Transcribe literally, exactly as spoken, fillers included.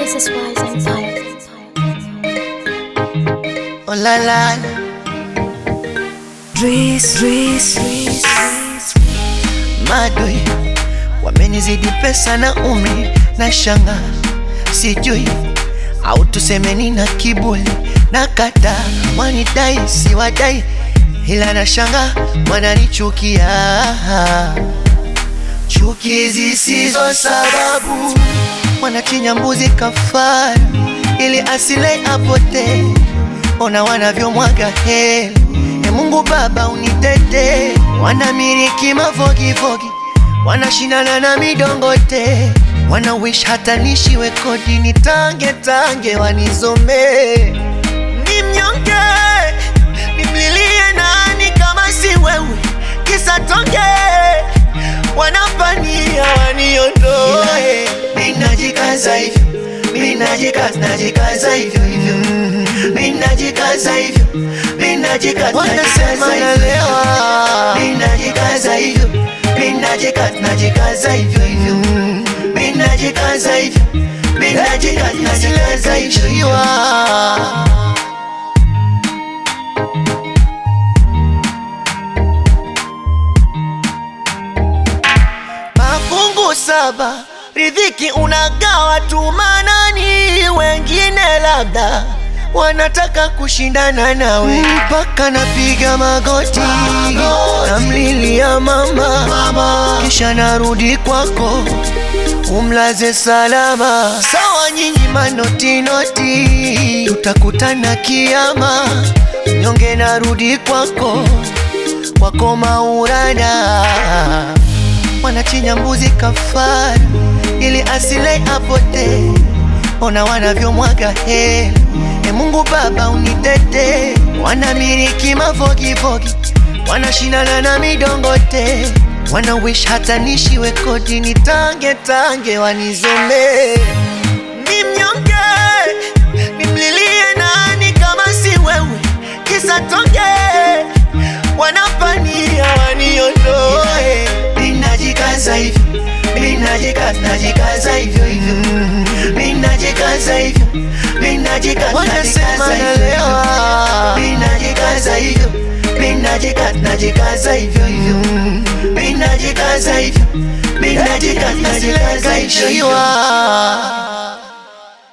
Princess Wise Empire. Oh la la, Dris, Dris, Dris, madoi wamenizidi pesa na umri na shanga, sijui au tusemeni na kiburi na kata wanidai si wadai, ila na shanga wananichukia, chuki zisizo sababu, wanachinja mbuzi kafara ili asile apote. Ona wanavyomwaga heli, e Mungu Baba unitete. Wanamiliki mafogi fogi, wanashindana na midongote, wana wish hata nishiwe kodi nitange tange wanizome. Ni mnyonge, nimlilie nani kama si wewe, kisa tonge wanapania waniondoe. Ninajikaza hivyo, ninajikaza, najikaza hivyo hivyo, ninajikaza hivyo, ninajikaza, wanasema nalewa. Ninajikaza hivyo, ninajikaza, najikaza hivyo hivyo, ninajikaza hivyo, ninajikaza, najikaza hivyo hivyo. Mafungu saba, riziki unagawa tu manani, wengine labda wanataka kushindana nawe. Mpaka napiga magoti, namlilia mama, mama, kisha narudi kwako umlaze salama. Sawa nyinyi manoti noti, tutakutana kiyama. Nyonge narudi kwako, kwako maurada, wanachinja mbuzi kafara ili asile apote. Ona wanavyomwaga heli, e Mungu Baba unitete. Wanamiliki mafogi fogi, wanashindana na midongote, wana wish hata nishiwe kodi nitange tange wanizome. Ni mnyonge, nimlilie nani kama si wewe, kisa tonge wanapania waniondoe. Ninajikaza hivyo, ninajikaza, najikaza hivyo hivyo, ninajikaza hivyo, ninajikaza, wanasema nalewa. Ninajikaza hivyo, ninajikaza, najikaza hivyo hivyo, ninajikaza hivyo, ninajikaza, najikaza hivyo hivyo.